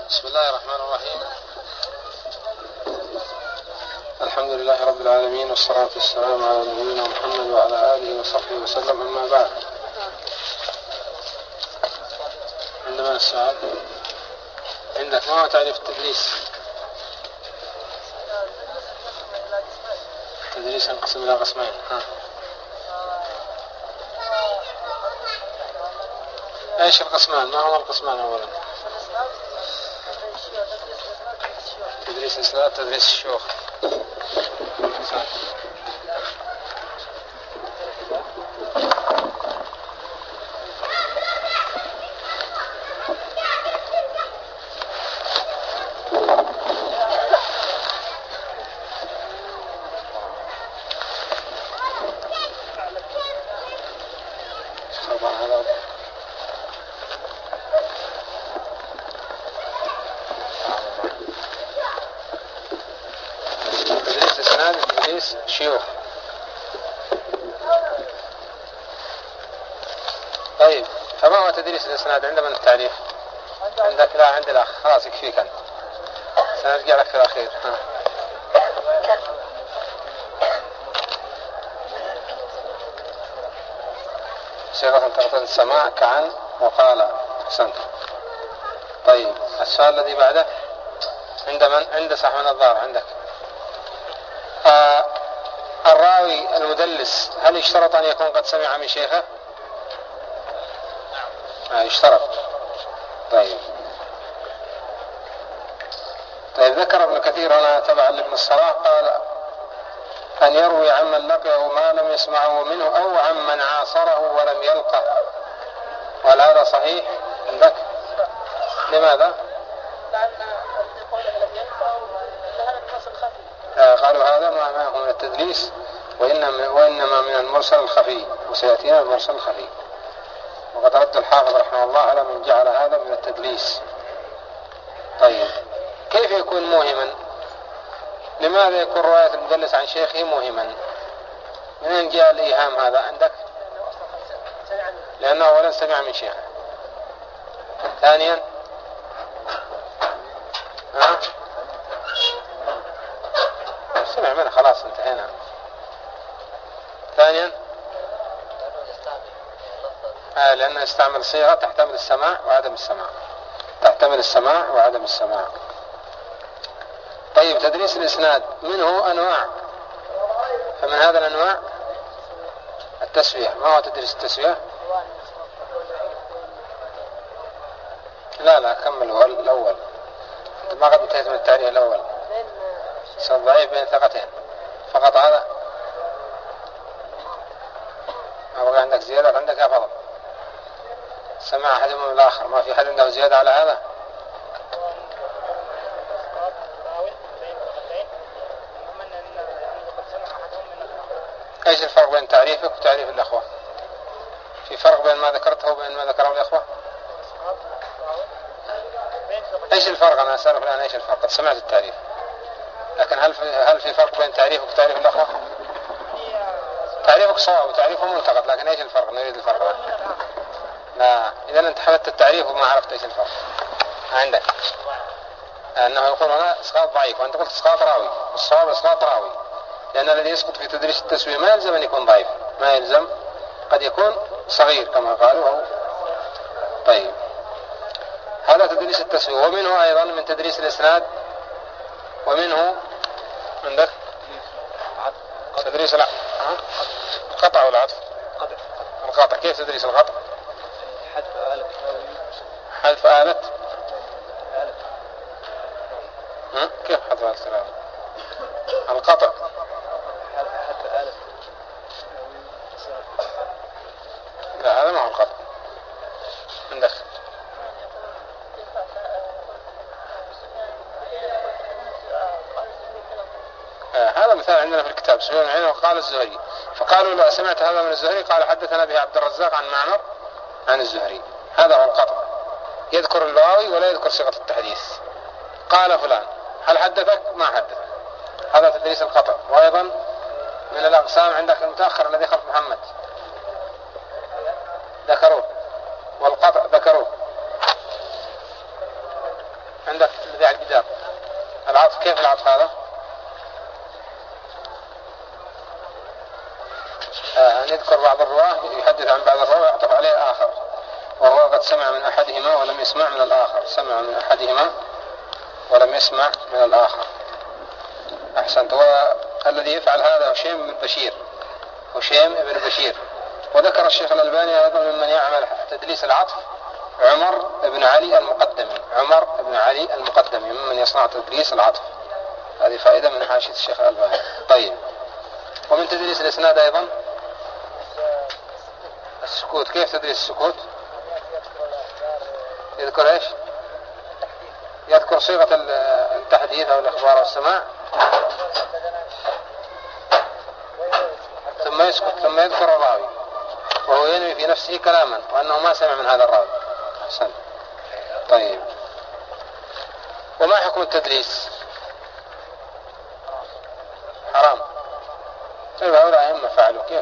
بسم الله الرحمن الرحيم. الحمد لله رب العالمين، والصلاة والسلام على نبينا محمد وعلى آله وصحبه وسلم. أما بعد، عندما السؤال عندك ما هو تعريف التدريس؟ التدريس ينقسم إلى قسمين. ايش القسمان؟ ما هو القسمان اولا؟ تدريس الاسناد، تدريس الشيوخ. شيوخ. طيب، فما هو تدريس الإسناد عند من التعريف؟ عندك؟ لا، عند الأخ. خلاص يكفيك أنت، سنرجع لك في الأخير. صيغة تقتضي السماع كعن وقال. أحسنت. طيب، السؤال الذي بعده عند من؟ عند صاحب النظارة. عندك الراوي المدلس هل يشترط أن يكون قد سمع من شيخه؟ يشترط. طيب، ذكر ابن كثير هنا تبعا لابن الصلاح، قال أن يروي عمن لقيه ما لم يسمعه منه أو عمن عاصره ولم يلقه. وهل هذا صحيح عندك؟ لماذا؟ قالوا هذا ما هو من التدليس، وإنما من المرسل الخفي، وسيأتينا المرسل الخفي. وقد رد الحافظ رحمه الله على من جعل هذا من التدليس. طيب، كيف يكون موهما؟ لماذا يكون رواية المدلس عن شيخه موهما؟ منين جاء الإيهام هذا عندك؟ لأنه أولا سمع من شيخه، ثانيا سمع منه، خلاص انتهينا. ثانيا لأنه يستعمل صيغة تحتمل السماع وعدم السماع، تحتمل السماع وعدم السماع. طيب، تدريس الإسناد منه أنواع، فمن هذا الأنواع التسوية. ما هو تدريس التسوية؟ لا كمل هو الأول، ما قد انتهيت من التعريف الأول. صار ضعيف بين ثقتين فقط. هذا أبغى عندك زيادة؟ عندك يا فضل سمع أحدهم من الآخر، ما في حد عنده زيادة على هذا؟ ايش الفرق بين تعريفك وتعريف الأخوة؟ في فرق بين ما ذكرته وبين ما ذكره الأخوة؟ ايش الفرق؟ انا اسالك الان ايش الفرق؟ قد سمعت التعريف، لكن هل في فرق بين تعريفك وتعريف الأخوة؟ تعريفك صواب وتعريفه منتقد، لكن ايش الفرق؟ نريد الفرق. لا، اذا انت حفظت التعريف وما عرفت ايش الفرق عندك، انه يقول هنا اسقاط ضعيف، وانت قلت اسقاط راوي، والصواب اسقاط راوي، لان الذي يسقط في تدريس التسوية ما يلزم ان يكون ضعيف، ما يلزم، قد يكون صغير كما قالوا. طيب، هذا تدريس التسوية. ومنه ايضا من تدريس الاسناد، ومنه عندك تدريس القطع والعطف. القطع، كيف تدريس القطع؟ حذف آلة. كيف حذف آلة القطع؟ لا، هذا ما هو القطع عندك. هذا مثال عندنا في الكتاب. سفيان عينه وقال الزهري، فقالوا له سمعت هذا من الزهري؟ قال حدثنا به عبد الرزاق عن معمر عن الزهري. هذا هو القطع، يذكر الراوي ولا يذكر صيغة التحديث. قال فلان، هل حدثك؟ ما حدث. هذا تدريس القطع. وأيضا من الأقسام عندك المتأخر الذي خلف محمد ذكروه، والقطع ذكروه. عندك الذي على الجدار العطف. كيف العطف هذا؟ نذكر بعض الرواه يحدث عن بعض الرواه ويعطف عليه آخر، والرواه قد سمع من أحدهما ولم يسمع من الآخر. سمع من أحدهما ولم يسمع من الآخر. أحسنت. والذي يفعل هذا هشيم بن بشير، هشيم بن بشير. وذكر الشيخ الألباني أيضا ممن يعمل تدليس العطف عمر بن علي المقدمي، عمر بن علي المقدمي ممن يصنع تدليس العطف. هذه فائدة من حاشية الشيخ الألباني. طيب، ومن تدليس الإسناد أيضا السكوت. كيف تدليس السكوت؟ يذكر إيش؟ يذكر صيغة التحديث أو الإخبار والسماع ثم يسكت، ثم يذكر الراوي وهو ينوي في نفسه كلاما وأنه ما سمع من هذا الراوي. أحسن. طيب، وما حكم التدليس؟ حرام. طيب، هؤلاء أئمة فعلوا. كيف؟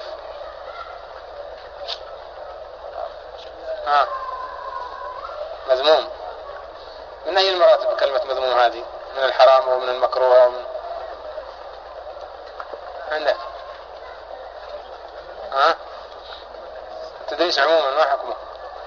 مذموم. من أي المراتب كلمة مذموم هذه؟ من الحرام ومن المكروه ومن عندك؟ التدليس عموما ما حكمه؟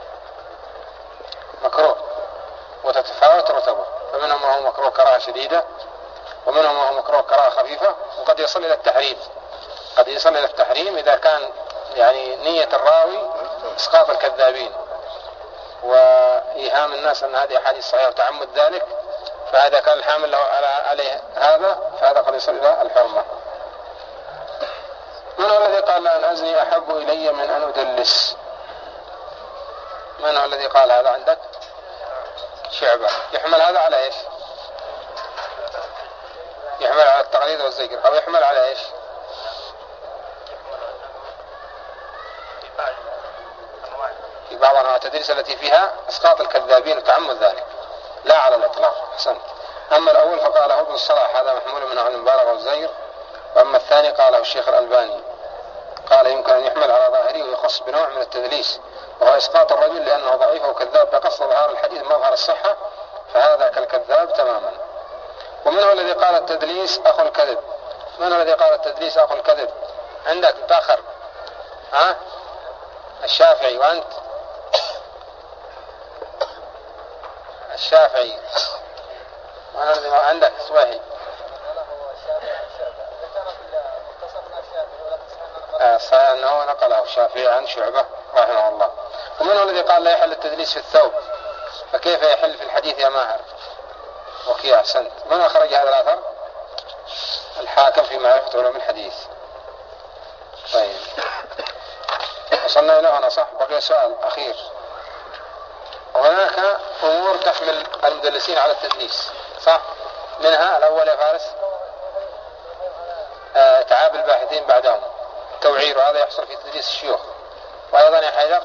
مكروه، وتتفاوت رتبه، فمنهم ما هو مكروه كراهة شديدة، ومنهم ما هو مكروه كراهة خفيفة، وقد يصل إلى التحريم. قد يصل إلى التحريم إذا كان يعني نية الراوي إسقاط الكذابين وإيهام الناس أن هذه أحاديث صحيحة وتعمد ذلك، فهذا كان الحامل له عليه هذا، فهذا قد يصل إلى الحرمة. من هو الذي قال أن أزني أحب إلي من أن أدلس؟ من هو الذي قال هذا عندك؟ شعبة. يحمل هذا على إيش؟ يحمل على التقليد والزجر، أو يحمل على إيش؟ في بعض أنواع التدليس التي فيها إسقاط الكذابين وتعمد ذلك، لا على الإطلاق. أحسنت. أما الأول فقاله ابن الصلاح هذا محمول من عن المبالغة والزجر، وأما الثاني قاله الشيخ الألباني قال يمكن أن يحمل على ظاهره ويخص بنوع من التدليس، وهو إسقاط الرجل لأنه ضعيف وكذاب بقصد ظهار الحديث مظهر الصحة، فهذا كالكذاب تماما. ومن هو الذي قال التدليس أخو الكذب؟ من هو الذي قال التدليس أخو الكذب؟ عندك تأخر. الشافعي. وأنت؟ الشافعي. وأنا الذي عندك سواهي. صحيح أنه نقله الشافعي عن شعبة رحمه الله. ومن هو الذي قال لا يحل التدليس في الثوب؟ فكيف يحل في الحديث يا ماهر؟ وكي أحسنت. من أخرج هذا الأثر؟ الحاكم في معرفة علوم الحديث. طيب، وصلنا إلى هنا صح؟ بقي سؤال أخير. وهناك أمور تحمل المدلسين على التدليس صح؟ منها الأول يا فارس تعاب الباحثين بعدهم، توعير، وهذا يحصل في تدليس الشيوخ. وأيضا يا حيدر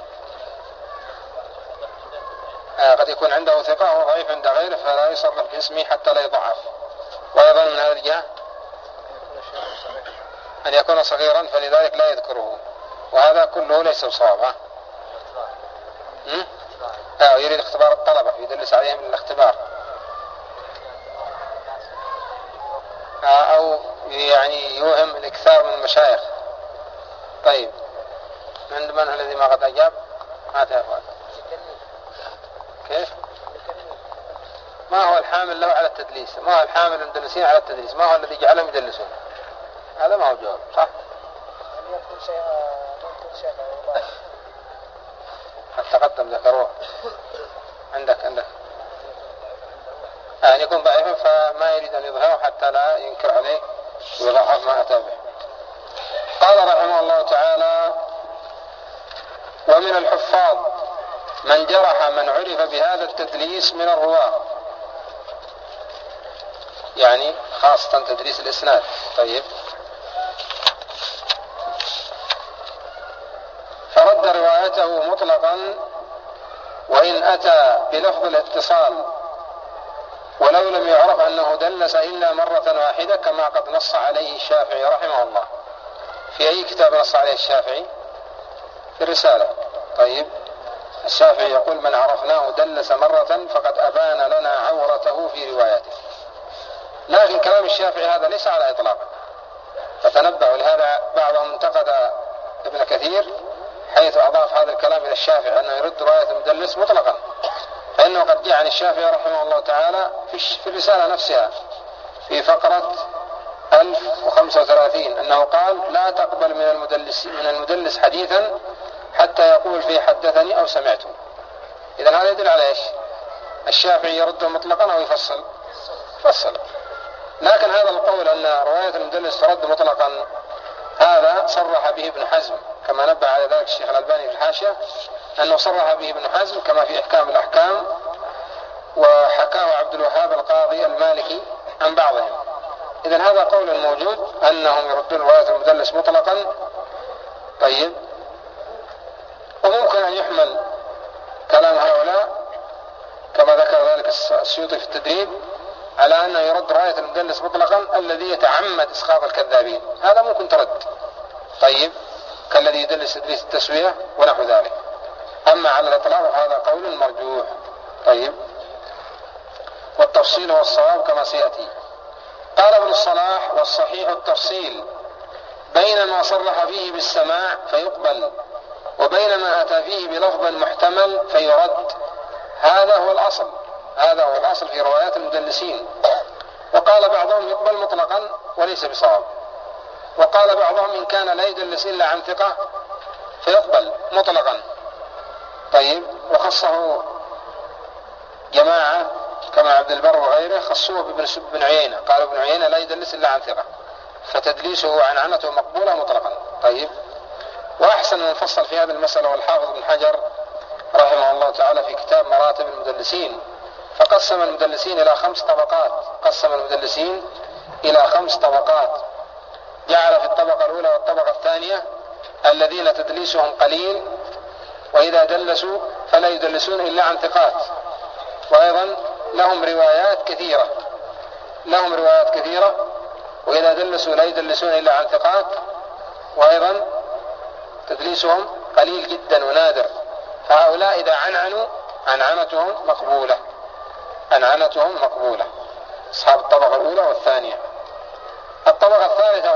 قد يكون عنده ثقة وضعيف عند غيره فلا يصرح باسمه حتى لا يضعف. وأيضا من هذا الجهة أن يكون صغيرا فلذلك لا يذكره، وهذا كله ليس بصواب. يريد اختبار الطلبة، يدلس عليهم الاختبار، أو يعني يوهم الإكثار من المشايخ. طيب، من الذي ما قد أجاب؟ هات يا أخوان. كيف؟ ما هو الحامل له على التدليس؟ ما هو الحامل المدلسين على التدليس؟ ما هو الذي جعلهم يدلسون؟ هذا ما هو جواب صح؟ حتى قدم ذكروه. عندك أن يكون ضعيفا فما يريد أن يظهره حتى لا ينكر عليه ويضعف ما أتى به. قال رحمه الله تعالى: ومن الحفاظ من جرح من عرف بهذا التدليس من الرواة، يعني خاصة تدليس الإسناد. طيب، فرد روايته مطلقا وإن أتى بلفظ الاتصال ولو لم يعرف أنه دلس إلا مرة واحدة، كما قد نص عليه الشافعي رحمه الله. في أي كتاب نص عليه الشافعي؟ في الرسالة. طيب، الشافعي يقول: من عرفناه دلس مرة فقد أبان لنا عورة لكن كلام الشافعي هذا ليس على إطلاق، فتنبهوا لهذا. بعضهم انتقد ابن كثير حيث أضاف هذا الكلام إلى الشافعي أنه يرد رواية المدلس مطلقا، فإنه قد جاء عن الشافعي رحمه الله تعالى في الرسالة نفسها في فقرة 1035 أنه قال: لا تقبل من المدلس حديثا حتى يقول فيه حدثني أو سمعته. إذن هذا يدل على إيش؟ الشافعي يرده مطلقا أو يفصل؟ لكن هذا القول أن رواية المدلس ترد مطلقا هذا صرح به ابن حزم، كما نبه على ذلك الشيخ الألباني في الحاشية أنه صرح به ابن حزم كما في إحكام الأحكام، وحكاه عبد الوهاب القاضي المالكي عن بعضهم. إذن هذا قول موجود أنهم يردون رواية المدلس مطلقا. طيب، وممكن أن يحمل كلام هؤلاء كما ذكر ذلك السيوطي في التدريب على أنه يرد رواية المدلس مطلقا الذي يتعمد إسقاط الكذابين، هذا ممكن ترد. طيب، كالذي يدلس تدليس التسوية ونحو ذلك. أما على الإطلاق هذا قول مرجوح. طيب، والتفصيل والصواب كما سيأتي. قال ابن الصلاح: والصحيح التفصيل بين ما صرح فيه بالسماع فيقبل وبين ما أتى فيه بلفظ محتمل فيرد. هذا هو الأصل في روايات المدلسين. وقال بعضهم يقبل مطلقا وليس بصواب، وقال بعضهم إن كان لا يدلس إلا عن ثقة فيقبل مطلقا. طيب، وخصه جماعة كما عبد البر وغيره خصوه بابن عيينة، قال ابن عيينة لا يدلس إلا عن ثقة فتدليسه وعنعنته مقبولة مطلقا. طيب، وأحسن من فصل في هذه المسألة والحافظ بن حجر رحمه الله تعالى في كتاب مراتب المدلسين، فقسم المدلسين إلى 5 طبقات. جعل في الطبقة الأولى والطبقة الثانية الذين تدليسهم قليل وإذا دلسوا فلا يدلسون إلا عن ثقات، وأيضا لهم روايات كثيرة وإذا دلسوا لا يدلسون إلا عن ثقات، وأيضا تدليسهم قليل جدا ونادر، فهؤلاء إذا عنعنوا عنعنتهم مقبولة. أصحاب الطبقة الأولى والثانية. الطبقة الثالثة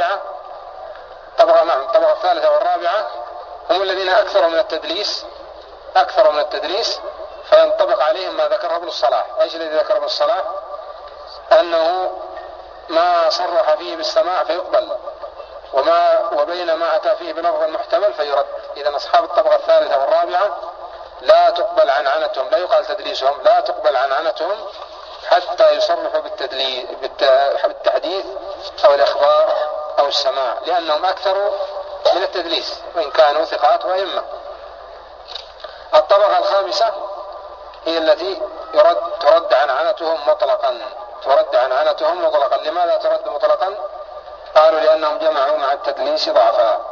والرابعة هم الذين أكثروا من التدليس فينطبق عليهم ما ذكره ابن الصلاح. ايش الذي ذكره ابن الصلاح؟ أنه ما صرح فيه بالسماع فيقبل وبين ما أتى فيه بلفظ محتمل فيرد. إذن أصحاب الطبقة الثالثة والرابعة لا تقبل عنعنتهم، لا يقال تدليسهم، لا تقبل عنعنتهم حتى يصرحوا بالتحديث أو الإخبار أو السماع، لأنهم أكثروا من التدليس وإن كانوا ثقات وأئمة. الطبقة الخامسة هي التي ترد عنعنتهم مطلقا. لماذا ترد مطلقا؟ قالوا لأنهم جمعوا مع التدليس ضعفا.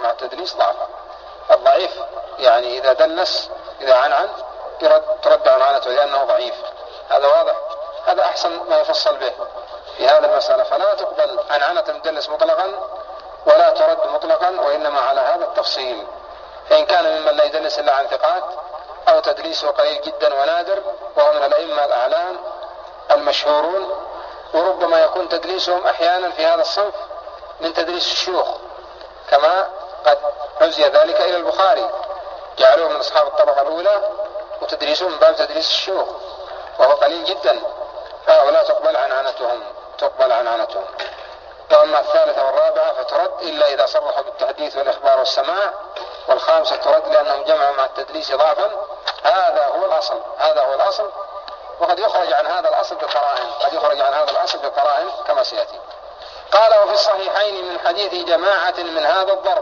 الضعيف يعني إذا دلس إذا عنعن ترد عنعنته لأنه ضعيف. هذا واضح، هذا أحسن ما يفصل به في هذه المسألة. فلا تقبل عنعنة المدلس مطلقا ولا ترد مطلقا، وإنما على هذا التفصيل. فإن كان ممن لا يدلس إلا عن ثقات أو تدليسه قليل جدا ونادر وهو من الأئمة الأعلام المشهورون، وربما يكون تدليسهم أحيانا في هذا الصنف من تدليس الشيوخ، كما قد عزي ذلك إلى البخاري، جعلوه من أصحاب الطبقة الأولى وتدريسهم من باب تدريس الشيوخ وهو قليل جدا، فهؤلاء تقبل عنعنتهم. وأما الثالثة والرابعة فترد إلا إذا صرحوا بالتحديث والإخبار والسماع. والخامسة ترد لأنهم جمعوا مع التدليس ضعفا. هذا هو الأصل، وقد يخرج عن هذا الأصل بقرائن كما سيأتي. قال: وفي الصحيحين من حديث جماعة من هذا الضرب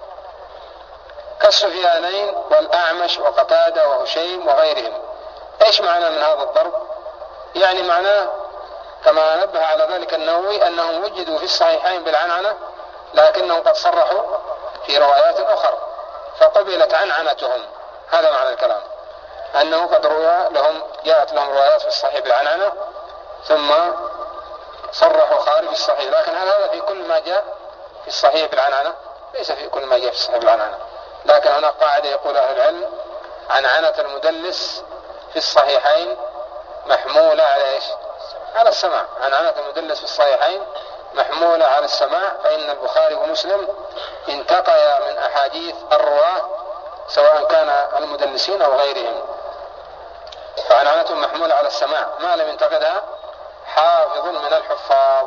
كالسفيانين والأعمش وقتادة وهشيم وغيرهم. إيش معنى من هذا الضرب؟ يعني معناه كما نبه على ذلك النووي أنهم وجدوا في الصحيحين بالعنعنة، لكنهم قد صرحوا في روايات أخرى فقبلت عنعنتهم. هذا معنى الكلام، أنه قد جاءت لهم روايات في الصحيح بالعنعنة ثم صرحوا خارج الصحيح. لكن هل هذا في كل ما جاء في الصحيح بالعنعنة؟ ليس في كل ما جاء في الصحيح بالعنعنة. لكن هناك قاعدة يقول أهل العلم: عنعنة المدلس في الصحيحين محمولة على إيش؟ على السماع. عنعنة المدلس في الصحيحين محمولة على السماع، فإن البخاري ومسلم انتقيا من أحاديث الرواة سواء كان المدلسين أو غيرهم، فعنعنة محمولة على السماع ما لم ينتقدها حافظ من الحفاظ.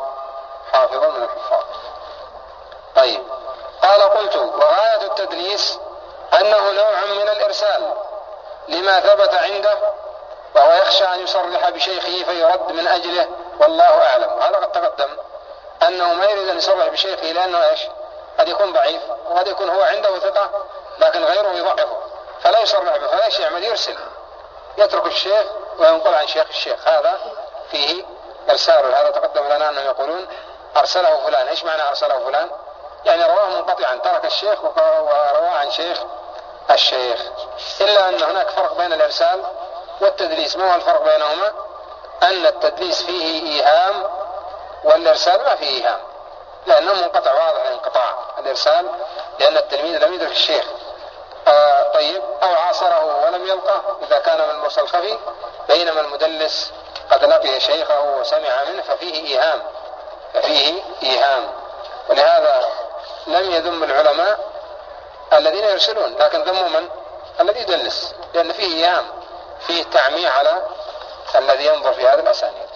طيب، قال قلت: وغاية التدليس أنه نوع من الإرسال لما ثبت عنده، وهو يخشى أن يصرح بشيخه فيرد من أجله، والله أعلم. هذا قد تقدم أنه ما يريد أن يصرح بشيخه لأنه قد يكون ضعيف، وقد يكون هو عنده ثقة لكن غيره يضعفه، فلا يصرح به، فلا يعمل يرسل، يترك الشيخ وينقل عن شيخ الشيخ. هذا فيه إرسال. هذا تقدم لنا أنهم يقولون أرسله فلان. إيش معنى أرسله فلان؟ يعني رواه منقطعا، ترك الشيخ ورواه عن شيخ الشيخ. إلا أن هناك فرق بين الإرسال والتدليس. ما هو الفرق بينهما؟ أن التدليس فيه إيهام والإرسال ما فيه إيهام، لأنه منقطع واضح الانقطاع. الإرسال لأن التلميذ لم يدرك الشيخ طيب، أو عاصره ولم يلقه إذا كان من المرسل الخفي، بينما المدلس قد لقي شيخه وسمع منه ففيه إيهام. ولهذا لم يذم العلماء الذين يرسلون، لكن ذموا من؟ الذي يدلس، لأن فيه إيهام، فيه تعميع على الذي ينظر في هذا الأسانيد.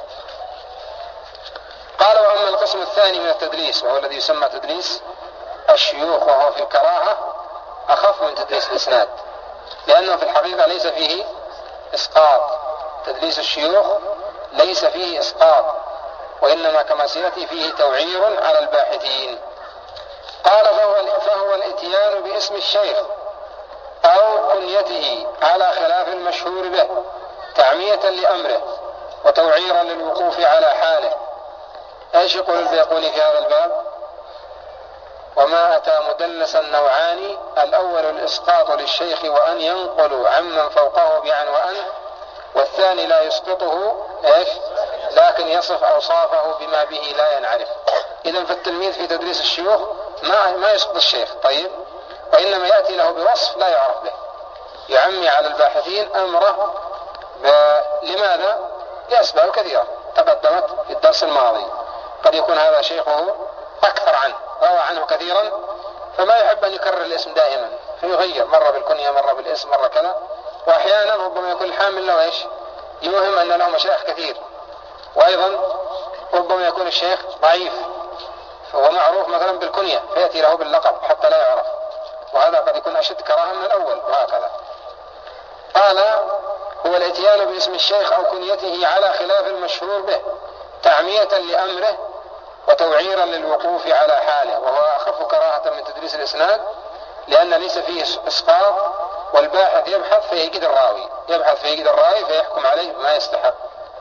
قال: وأما القسم الثاني من التدليس وهو الذي يسمى تدليس الشيوخ، وهو في الكراهة أخف من تدليس الإسناد، لأنه في الحقيقة ليس فيه إسقاط. تدليس الشيوخ ليس فيه إسقاط، وإنما كما سيأتي فيه توعير على الباحثين. قال: فهو الإتيان باسم الشيخ أو كنيته على خلاف المشهور به، تعمية لأمره وتوعيرا للوقوف على حاله. ايش يقول البيقوني في هذا الباب؟ وما أتى مدلسا نوعان: الأول الإسقاط للشيخ وأن ينقل عمن فوقه بعن وأن، والثاني لا يسقطه لكن يصف أوصافه بما به لا ينعرف. إذن فالتلميذ في تدريس الشيوخ ما يسقط الشيخ، طيب، وإنما يأتي له بوصف لا يعرف به، يعمي على الباحثين أمره. لماذا؟ لأسباب كثيرة تقدمت في الدرس الماضي. قد يكون هذا شيخه أكثر عنه، روى عنه كثيرا، فما يحب أن يكرر الاسم دائما، فيغير مرة بالكنية مرة بالاسم مرة كذا. وأحيانا ربما يكون الحامل له يوهم أن له مشايخ كثير. وأيضا ربما يكون الشيخ ضعيف فهو معروف مثلا بالكنية، فيأتي له باللقب حتى لا يعرف، وهذا قد يكون أشد كراهة من الأول، وهكذا. قال: هو الاتيان باسم الشيخ أو كنيته على خلاف المشهور به، تعمية لأمره وتوعيرا للوقوف على حاله، وهو أخف كراهة من تدريس الإسناد، لأن ليس فيه إسقاط، والباحث يبحث فيجد الراوي فيحكم عليه بما يستحق.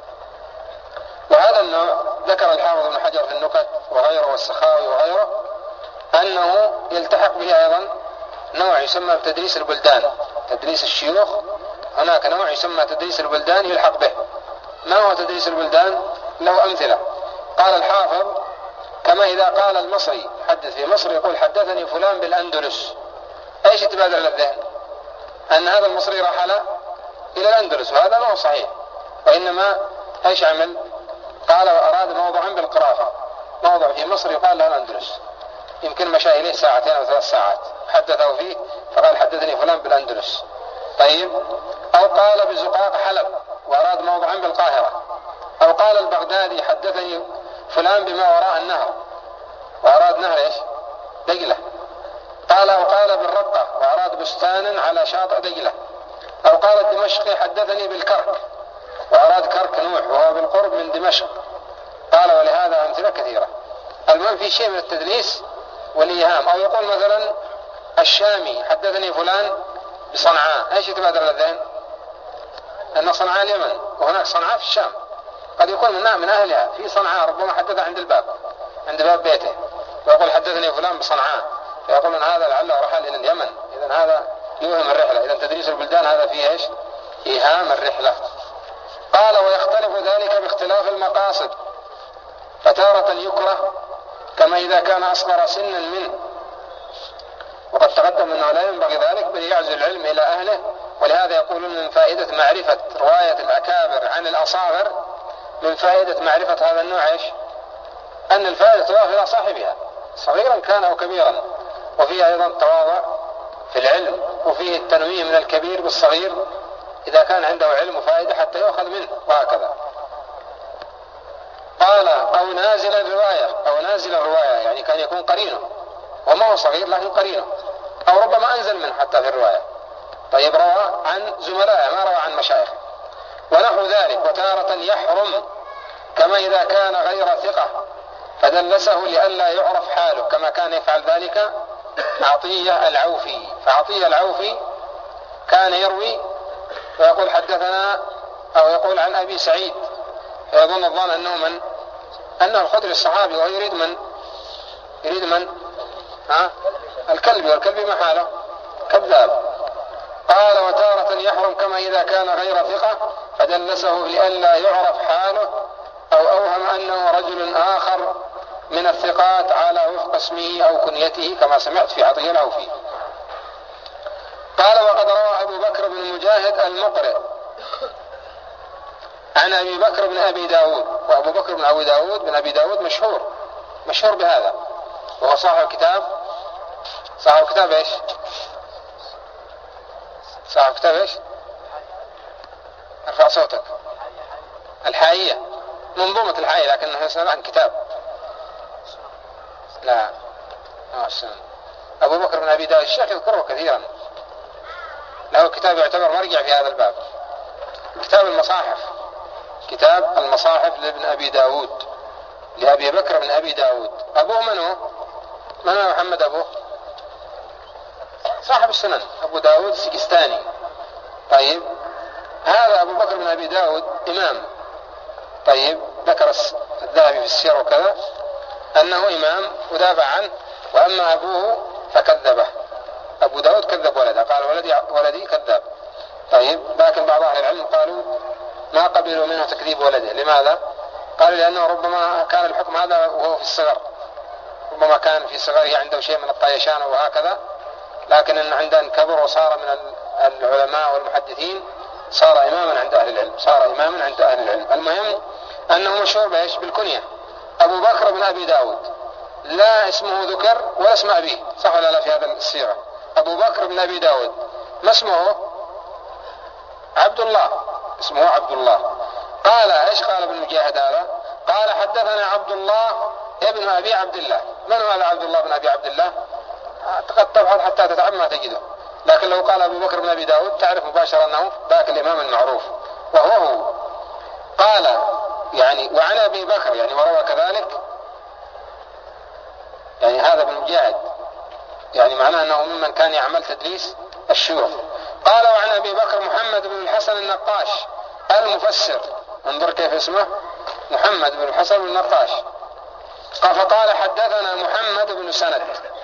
وهذا النوع ذكر الحافظ ابن حجر في النكت وغيره والسخاوي وغيره أنه يلتحق به أيضا نوع يسمى تدريس البلدان. تدريس الشيوخ هناك نوع يسمى تدريس البلدان يلحق به. ما هو تدريس البلدان؟ له أمثلة. قال الحافظ: كما إذا قال المصري حدث في مصر يقول حدثني فلان بالأندلس. ايش يتبادر للذهن؟ أن هذا المصري رحل إلى الأندلس، وهذا ما هو صحيح، وإنما ايش عمل؟ قال وأراد موضعا بالقرافة، موضع في مصر يقال له الأندلس، يمكن مشى إليه 2 أو 3 ساعات، حدثه فيه فقال حدثني فلان بالأندلس. طيب، أو قال بزقاق حلب وأراد موضعا بالقاهرة، أو قال البغدادي حدثني فلان بما وراء النهر وأراد نهر دجلة. وقال بالرقة وأراد بستانا على شاطئ دجلة. أو قال الدمشقي حدثني بالكرك وأراد كرك نوح وهو بالقرب من دمشق. قال ولهذا أمثلة كثيرة. المهم في شيء من التدليس والإيهام. أو يقول مثلا الشامي حدثني فلان بصنعاء. ايش يتبادر للذهن؟ أن صنعاء اليمن، وهناك صنعاء في الشام، قد يكون من أهلها في صنعاء، ربما حدث عند باب بيته، ويقول حدثني فلان بصنعاء، فيقول من هذا لعله رحل إلى اليمن، إذن هذا يوهم الرحلة. إذن تدريس البلدان هذا فيه إيهام الرحلة. قال ويختلف ذلك باختلاف المقاصد، فتارة يكره كما إذا كان أصغر سنا منه، وقد تقدم أنه لا ينبغي ذلك بل يعزل العلم إلى أهله. ولهذا يقولون من فائدة معرفة رواية الأكابر عن الأصاغر من فائدة معرفة هذا النوع إيش؟ أن الفائدة تضاف إلى صاحبها صغيرا كان أو كبيرا، وفيه أيضا التواضع في العلم، وفيه التنويه من الكبير بالصغير إذا كان عنده علم وفائدة حتى يؤخذ منه، وهكذا. قال أو نازل الرواية، أو نازل الرواية يعني كان يكون قرينه وما هو صغير لكن قرينه، أو ربما أنزل منه حتى في الرواية. طيب روى عن زملائه ما روى عن مشايخه ونحو ذلك. وتارة يحرم كما إذا كان غير ثقة فدلسه لئلا يعرف حاله، كما كان يفعل ذلك عطية العوفي. فعطية العوفي كان يروي ويقول حدثنا، أو يقول عن أبي سعيد، فيظن الظان أنه من؟ أنه الخدري الصحابي، ويريد من؟ يريد من؟ الكلبي، والكلبي ما حاله؟ كذاب. قال وتارة يحرم كما إذا كان غير ثقة فدلسه لئلا يعرف حاله، أو أوهم أنه رجل آخر من الثقات على وفق اسمه أو كنيته، كما سمعت في عطية العوفي. قال وقد روى أبو بكر بن مجاهد المقرئ عن أبي بكر بن أبي داود، وأبو بكر بن أبي داود مشهور بهذا، وهو صاحب كتاب إيش؟ صاحب كتاب إيش؟ ارفع صوتك. الحائية، منظومة الحائية، لكنه يسمى عن كتاب. لا أبو بكر بن أبي داود الشيخ يذكره كثيرا، له كتاب يعتبر مرجع في هذا الباب، كتاب المصاحف لابن أبي داود، لأبي بكر بن أبي داود. أبوه من هو محمد أبوه؟ صاحب السنن أبو داود السجستاني. طيب هذا أبو بكر بن أبي داود إمام. طيب ذكر الذهبي في السير وكذا أنه إمام ودافع عنه، وأما أبوه فكذبه. أبو داود كذب ولده، قال ولدي كذاب. طيب لكن بعض أهل العلم قالوا ما قبلوا منه تكذيب ولده. لماذا؟ قالوا لأنه ربما كان الحكم هذا وهو في الصغر، ربما كان في صغره عنده شيء من الطيشان وهكذا، لكن إن عند أن كبر وصار من العلماء والمحدثين صار إماما عند أهل العلم. المهم أنه مشهور بإيش؟ بالكنية أبو بكر بن أبي داود، لا اسمه ذكر ولا اسم أبيه، صح ولا لا؟ في هذا السيرة أبو بكر بن أبي داود، ما اسمه؟ عبد الله، اسمه عبد الله. قال إيش قال ابن مجاهد هذا؟ قال حدثنا عبد الله ابن أبي عبد الله. من هو هذا عبد الله بن أبي عبد الله؟ قد تبحث حتى تتعب ما تجده، لكن لو قال أبو بكر بن أبي داود تعرف مباشرة أنه ذاك الإمام المعروف، وهو قال يعني وعن أبي بكر يعني وروى كذلك، يعني هذا ابن مجاهد يعني معناه أنه ممن كان يعمل تدليس الشيوخ. قال وعن أبي بكر محمد بن الحسن النقاش المفسر، انظر كيف اسمه، محمد بن الحسن النقاش. فقال حدثنا محمد بن سند،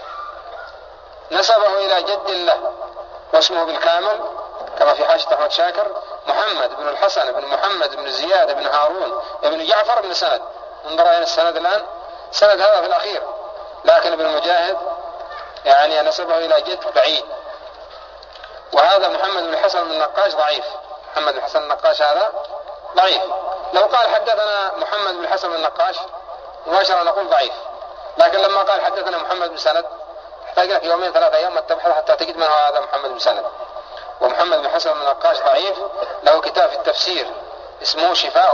نسبه إلى جد له واسمه بالكامل كما في حاشية أحمد شاكر محمد بن الحسن بن محمد بن زياد بن هارون بن جعفر بن سند. انظر إلى السند الآن، سند هذا في الأخير، لكن ابن مجاهد يعني نسبه إلى جد بعيد. وهذا محمد بن الحسن بن النقاش ضعيف، محمد بن الحسن النقاش هذا ضعيف. لو قال حدثنا محمد بن الحسن بن النقاش مباشرة نقول ضعيف، لكن لما قال حدثنا محمد بن سند تحتاج لك يومين 3 أيام تبحث حتى تجد من هو هذا محمد بن سند. ومحمد بن حسن بن النقاش ضعيف، له كتاب في التفسير اسمه شفاء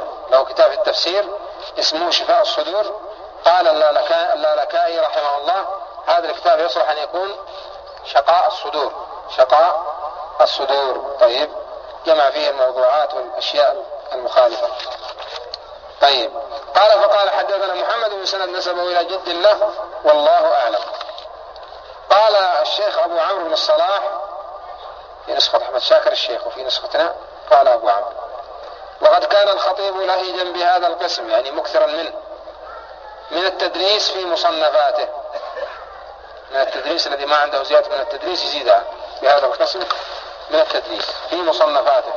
الصدور. قال اللالكائي رحمه الله هذا الكتاب يصلح أن يكون شقاء الصدور. طيب جمع فيه الموضوعات والأشياء المخالفة. طيب فقال حدثنا محمد بن سند نسبه إلى جد الله والله أعلم. قال الشيخ أبو عمرو بن الصلاح في نسخة أحمد شاكر الشيخ، وفي نسختنا قال أبو عمرو وقد كان الخطيب لهيجا بهذا القسم، يعني مكثرا منه، من التدريس في مصنفاته، من التدريس الذي ما عنده زيادة من التدريس يزيدها بهذا القسم من التدريس في مصنفاته.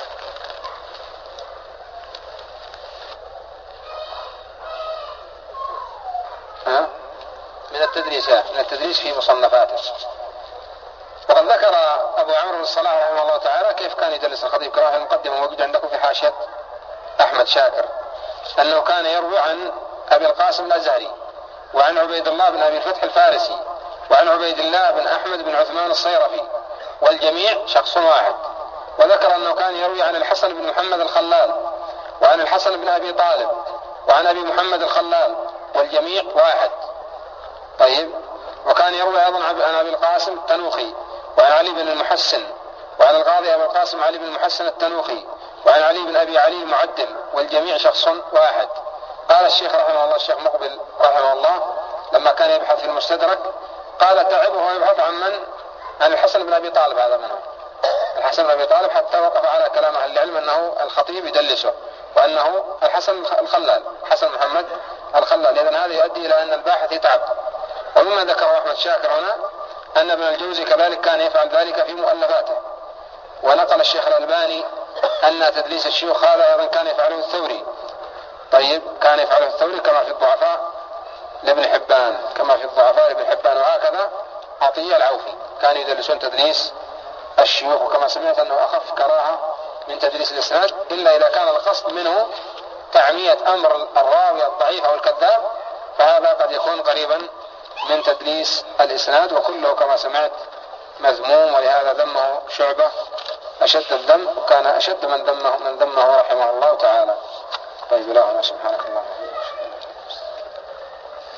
من التدريس في مصنفاته. وقد ذكر أبو عمرو بن الصلاح رحمه الله تعالى كيف كان يدرس الخطيب كما في المقدمة موجود عندكم في حاشية أحمد شاكر أنه كان يروي عن أبي القاسم الأزهري وعن عبيد الله بن أبي الفتح الفارسي وعن عبيد الله بن أحمد بن عثمان الصيرفي والجميع شخص واحد. وذكر أنه كان يروي عن الحسن بن محمد الخلال وعن الحسن بن أبي طالب وعن أبي محمد الخلال والجميع واحد. طيب. وكان يروي أيضا عن أبي القاسم التنوخي وعن علي بن المحسن وعن القاضي أبي القاسم علي بن المحسن التنوخي وعن علي بن أبي علي المعدل والجميع شخص واحد. قال الشيخ رحمه الله الشيخ مقبل رحمه الله لما كان يبحث في المستدرك قال تعبه ويبحث عن من؟ عن الحسن بن أبي طالب، هذا منه الحسن بن أبي طالب، حتى وقف على كلام أهل العلم أنه الخطيب يدلسه وأنه الحسن الخلال حسن محمد الخلال. إذن هذا يؤدي إلى أن الباحث يتعب. ومما ذكره أحمد شاكر هنا أن ابن الجوزي كذلك كان يفعل ذلك في مؤلفاته. ونقل الشيخ الألباني أن تدليس الشيوخ هذا أيضا كان يفعله الثوري. طيب. كان يفعله الثوري كما في الضعفاء لابن حبان، كما في الضعفاء لابن حبان. وهكذا عطية العوفي كان يدلسون تدليس الشيوخ، وكما سمعت أنه أخف كراهة من تدليس الإسناد إلا إذا كان القصد منه تعمية أمر الراوي الضعيف أو الكذاب، فهذا قد يكون قريبا من تدليس الإسناد، وكله كما سمعت مذموم. ولهذا ذمه شعبة أشد الذم، وكان أشد من ذمه رحمه الله تعالى. طيب. لا سبحانك الله.